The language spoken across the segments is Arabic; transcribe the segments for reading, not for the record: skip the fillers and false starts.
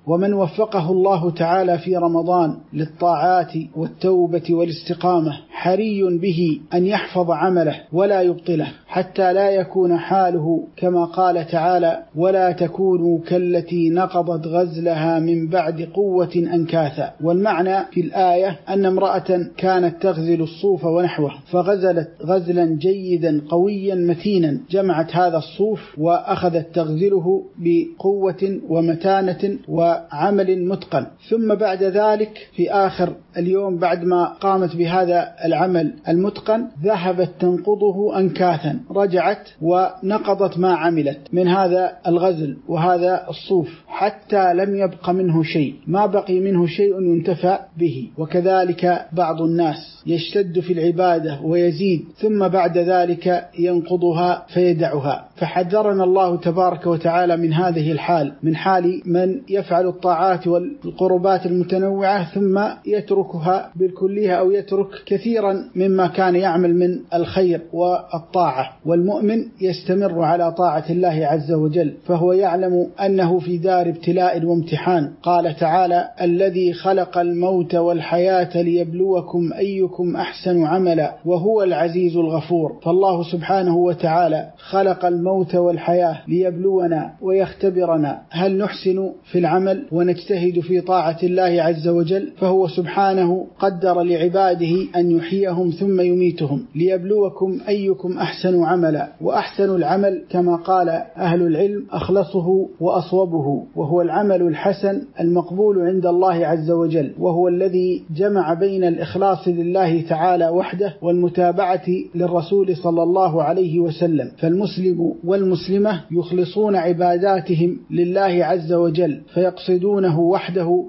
ومن وفقه الله تعالى في رمضان للطاعات والتوبة والاستقامة حري به أن يحفظ عمله ولا يبطله، حتى لا يكون حاله كما قال تعالى: ولا تكونوا كالتي نقضت غزلها من بعد قوة أنكاثا. والمعنى في الآية أن امرأة كانت تغزل الصوف ونحوه، فغزلت غزلا جيدا قويا متينا، جمعت هذا الصوف وأخذت تغزله بقوة ومتانة وعمل متقن، ثم بعد ذلك في آخر اليوم بعد ما قامت بهذا العمل المتقن ذهبت تنقضه أنكاثا، رجعت ونقضت ما عملت من هذا الغزل وهذا الصوف حتى لم يبق منه شيء، ما بقي منه شيء ينتفع به. وكذلك بعض الناس يشتد في العبادة ويزيد ثم بعد ذلك ينقضها فيدعها، فحذرنا الله تبارك وتعالى من هذه الحال، من حال من يفعل الطاعات والقربات المتنوعة ثم يتركها بالكلية أو يترك كثيرا مما كان يعمل من الخير والطاعة. والمؤمن يستمر على طاعة الله عز وجل، فهو يعلم أنه في دار ابتلاء وامتحان. قال تعالى: الذي خلق الموت والحياة ليبلوكم أيكم أحسن عملا وهو العزيز الغفور. فالله سبحانه وتعالى خلق الموت والحياة ليبلونا ويختبرنا هل نحسن في العمل ونجتهد في طاعة الله عز وجل، فهو سبحانه قدر لعباده أن يحييهم ثم يميتهم ليبلوكم أيكم أحسن عملا. وأحسن العمل كما قال أهل العلم أخلصه وأصوبه، وهو العمل الحسن المقبول عند الله عز وجل، وهو الذي جمع بين الإخلاص لله تعالى وحده والمتابعة للرسول صلى الله عليه وسلم. فالمسلم والمسلمة يخلصون عباداتهم لله عز وجل، فيقصدونه وحده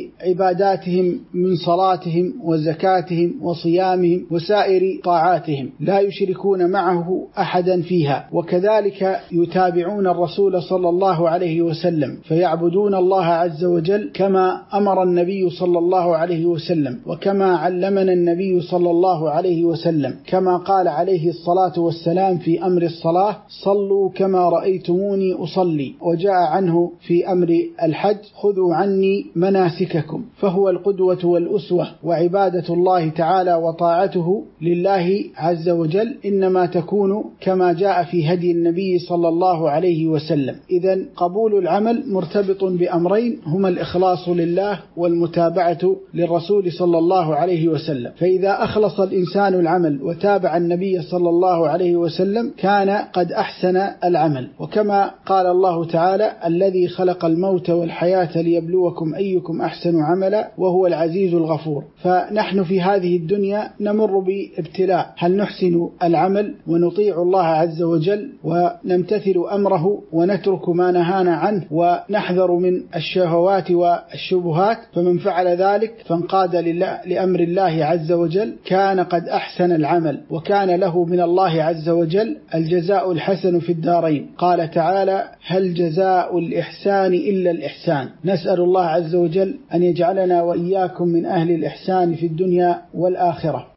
بعباداتهم من صلاتهم وزكاتهم وصيامهم وسائر طاعاتهم، لا يشركون معه أحدا فيها. وكذلك يتابعون الرسول صلى الله عليه وسلم، فيعبدون الله عز وجل كما أمر النبي صلى الله عليه وسلم، وكما علمنا النبي صلى الله عليه وسلم، كما قال عليه الصلاة والسلام في أمر الصلاة: صلوا كما رأيتموني أصلي. وجاء عنه في أمر الحج: خذوا عني مناسككم. فهو القدوة والأسوة، وعبادة الله تعالى وطاعته لله عز وجل إنما تكون كما جاء في هدي النبي صلى الله عليه وسلم. إذن قبول العمل مرتبط بأمرين هما الإخلاص لله والمتابعة للرسول صلى الله عليه وسلم. فإذا أخلص الإنسان العمل وتابع النبي صلى الله عليه وسلم كان قد أحسن العمل. وكما قال الله تعالى: الذي خلق الموت والحياة ليبلوكم أيكم أحسن عملا وهو العزيز الغفور. فنحن في هذه الدنيا نمر بابتلاء، هل نحسن العمل ونطيع الله عز وجل ونمتثل أمره ونترك ما نهانا عنه ونحذر من الشهوات والشبهات؟ فمن فعل ذلك فانقاد لأمر الله عز وجل كان قد أحسن العمل، وكان له من الله عز وجل الجزاء الحسن في الدارين. قال تعالى: هل جزاء الإحسان إلا الإحسان. نسأل الله عز وجل أن يجعلنا وإياكم من أهل الإحسان في الدنيا والآخرة.